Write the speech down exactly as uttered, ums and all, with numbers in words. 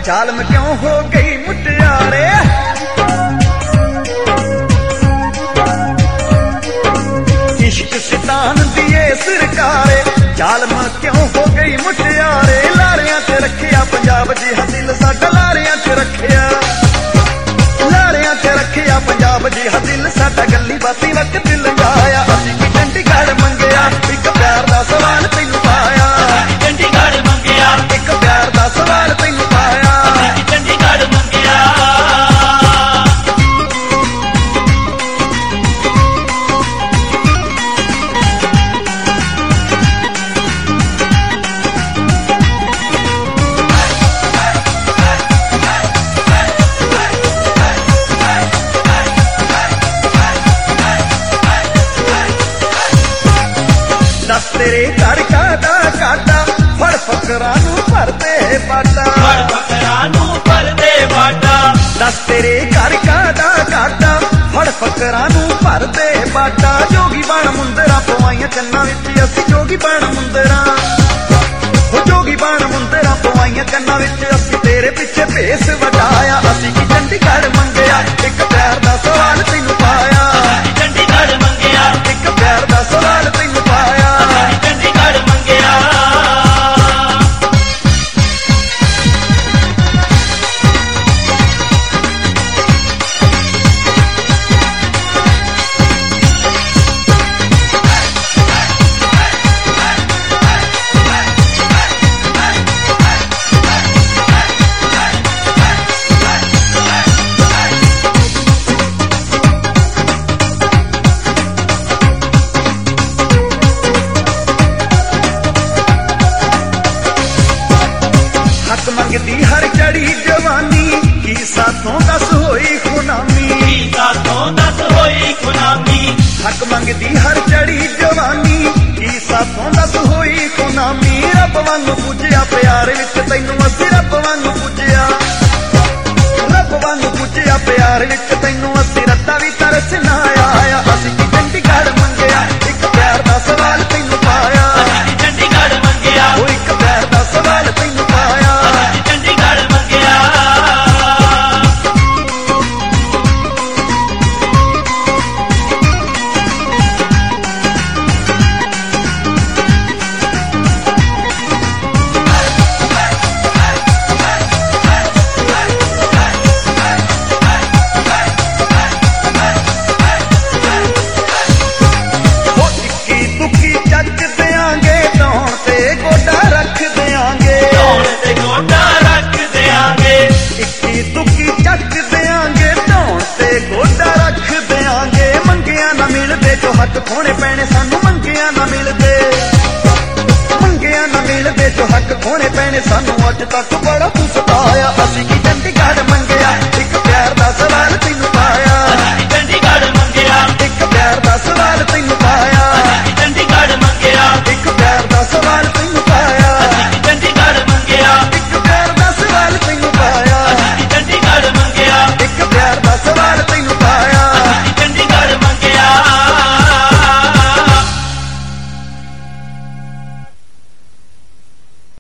जालम क्यों हो गई मुटियारे। इश्क शैतान दिए सरकारे जालम क्यों हो गई मुटियारे। लारियां च रखिया पंजाब जिहा दिल साडा, लारियां च रखिया लारियां च रखिया पंजाब जिहा दिल साडा। गल्ली बाती वक्त दिल लंघाया असीं की चंडीगढ़ मंगिया। एक प्यार दा सवाल तैनूं पाया, चंडीगढ़ मंगिया। एक प्यार दा सवाल तैनूं पाया, चंडीगढ़ मंगिया। दस तेरे घर काटा काटा फड़ फकरां नूं भरदे बाटा, फड़ फकरां नूं भरदे बाटा। दस तेरे घर काटा काटा फड़ फकरां नूं भरदे बाटा। जोगी बण मुंदरा पवाइयां कन्नां विच असीं, जोगी बण मुंदरा हो जोगी बण मुंदरा पवाइयां कन्नां विच असीं। तेरे पिछे भेस वटाया असीं की चंडीगढ़ मंगिया। एक प्यार दा सवाल तैनूं पाया, चंडीगढ़ मंगिया। एक प्यार दा सवाल तैनूं पाया, चंडीगढ़ मंगिया। हक मंगदी हर चढ़ी जवानी की साथों दस होई खुनामी। साथों दस होई खुनामी। हक मंगदी हर चढ़ी जवानी की साथों दस होई खुनामी। रब वांगू पूजिया प्यार विच तैनूं असीं, रब वांगू पूजिया रब वांगू पूजिया प्यार विच तैनूं असीं। रत्ता भी तरस ना आया असीं की चंडीगढ़ मंगिया। एक प्यार दा सवाल तैनूं पाया, चंडीगढ़ मंगिया। ओ एक प्यार दा सवाल तैनूं पाया, चंडीगढ़ मंगिया। ओ इक्की दुक्की चक देंगे धौण ते गोडा रख देंगे। धौण ते गोडा रख देंगे। इक्की दुक्की चक देंगे धौण ते गोडा रख देंगे। मंगिया ना मिलदे जो हक खोने पैने सानू, मंगिया ना मिलदे मंगिया ना मिलदे जो हक खोने पैने सानू। अज तक बड़ा तू सताया असीं